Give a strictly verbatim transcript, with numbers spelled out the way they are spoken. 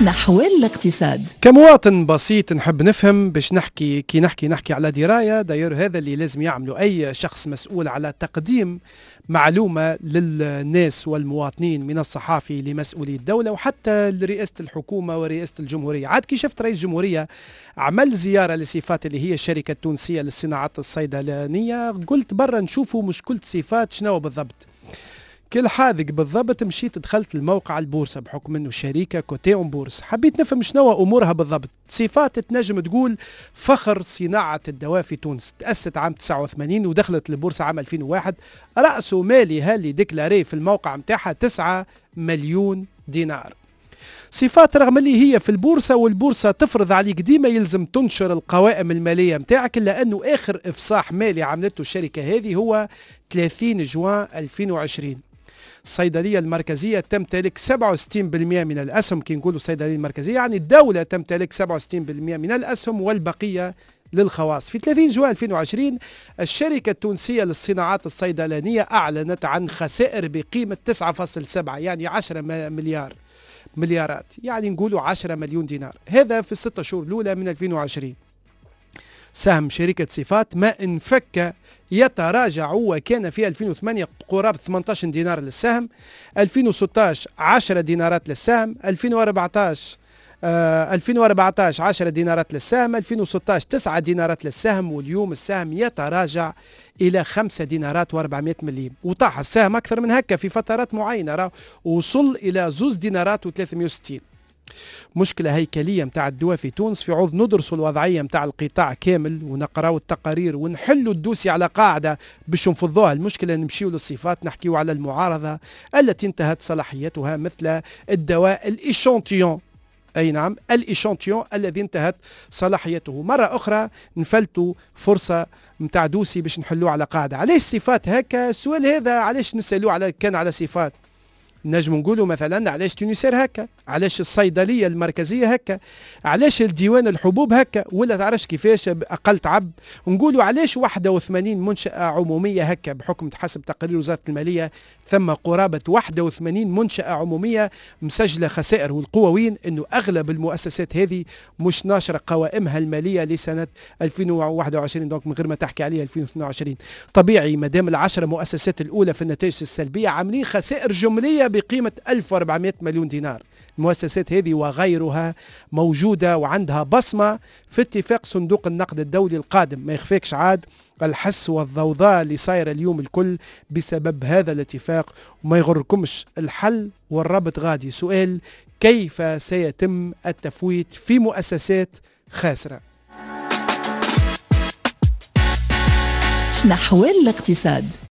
نحو الاقتصاد. كمواطن بسيط نحب نفهم باش نحكي كي نحكي نحكي على دراية. داير هذا اللي لازم يعمله أي شخص مسؤول على تقديم معلومة للناس والمواطنين، من الصحافي لمسؤولي الدولة وحتى لرئاسة الحكومة ورئاسة الجمهورية. عاد كي شفت رئيس الجمهورية عمل زيارة لصفات اللي هي الشركة التونسية للصناعات الصيدلانية، قلت برا نشوفوا مشكلة صفات شنو بالضبط. كل حاذق بالضبط مشيت دخلت الموقع البورصة بحكم انه الشركة كوتي اون بورس، حبيت نفهم شنو امورها بالضبط. صفات تنجم تقول فخر صناعة الدواء في تونس، تأسست عام تسعة وثمانين ودخلت البورصة عام ألفين وواحد، رأس مالي هاللي ديكلاري في الموقع متاعها تسعة مليون دينار. صفات رغم اللي هي في البورصة والبورصة تفرض عليك ديما يلزم تنشر القوائم المالية متاعك، إلا أنه آخر إفصاح مالي عملته الشركة هذه هو ثلاثين جوان ألفين وعشرين. الصيدلية المركزية تمتلك سبعة وستين بالمئة من الأسهم، كي نقولوا الصيدلية المركزية يعني الدولة تمتلك سبعة وستين بالمئة من الأسهم والبقية للخواص. في ثلاثين جوان ألفين وعشرين الشركة التونسية للصناعات الصيدلانية أعلنت عن خسائر بقيمة تسعة فاصلة سبعة يعني عشرة مليار مليارات، يعني نقولوا عشرة مليون دينار. هذا في الستة شهور الأولى من ألفين وعشرين. سهم شركة صفات ما انفك يتراجع، وكان في ألفين وثمانية قرابة ثمانية عشر دينار للسهم، ألفين وستة عشر عشرة دينارات للسهم، ألفين وأربعة عشر آه ألفين وأربعة عشر عشرة دينارات للسهم، ألفين وستة عشر تسعة دينارات للسهم، واليوم السهم يتراجع إلى خمسة دينارات وأربعمائة مليم، وطاح السهم أكثر من هكا في فترات معينة، وصل إلى زوز دينارات وثلاثمائة وستين. مشكلة هيكلية متاع الدواء في تونس، في عوض ندرسوا الوضعية متاع القطاع كامل ونقراوا التقارير ونحلوا الدوسي على قاعدة باش نفضوها المشكلة، نمشيوا للصفات نحكيوا على المعارضة التي انتهت صلاحيتها، مثل الدواء الإيشانتيون، أي نعم الإيشانتيون الذي انتهت صلاحيته. مرة أخرى نفلتوا فرصة متاع دوسي باش نحلوه على قاعدة. علاش صفات هكا؟ السؤال هذا علاش نسألوه على كان على صفات. نجم نقولوا مثلا علاش تونسير هكا، علاش الصيدليه المركزيه هكا، علاش الديوان الحبوب هكا، ولا تعرفش كيفاش اقل تعب. نقولوا علاش واحد وثمانين منشاه عموميه هكا، بحكم حسب تقارير وزاره الماليه ثم قرابه واحد وثمانين منشاه عموميه مسجله خسائر، والقوة انه اغلب المؤسسات هذه مش ناشره قوائمها الماليه لسنه ألفين وواحد وعشرين، دونك من غير ما تحكي عليها ألفين واثنين وعشرين. طبيعي مادام العشر مؤسسات الاولى في النتائج السلبيه عاملين خسائر جمليه بقيمة ألف وأربعمائة مليون دينار. المؤسسات هذه وغيرها موجودة وعندها بصمة في اتفاق صندوق النقد الدولي القادم. ما يخفيكش عاد الحس والضوضاء اللي صايرة اليوم الكل بسبب هذا الاتفاق، وما يغركمش الحل والربط غادي. سؤال: كيف سيتم التفويت في مؤسسات خاسرة؟ نحو الاقتصاد.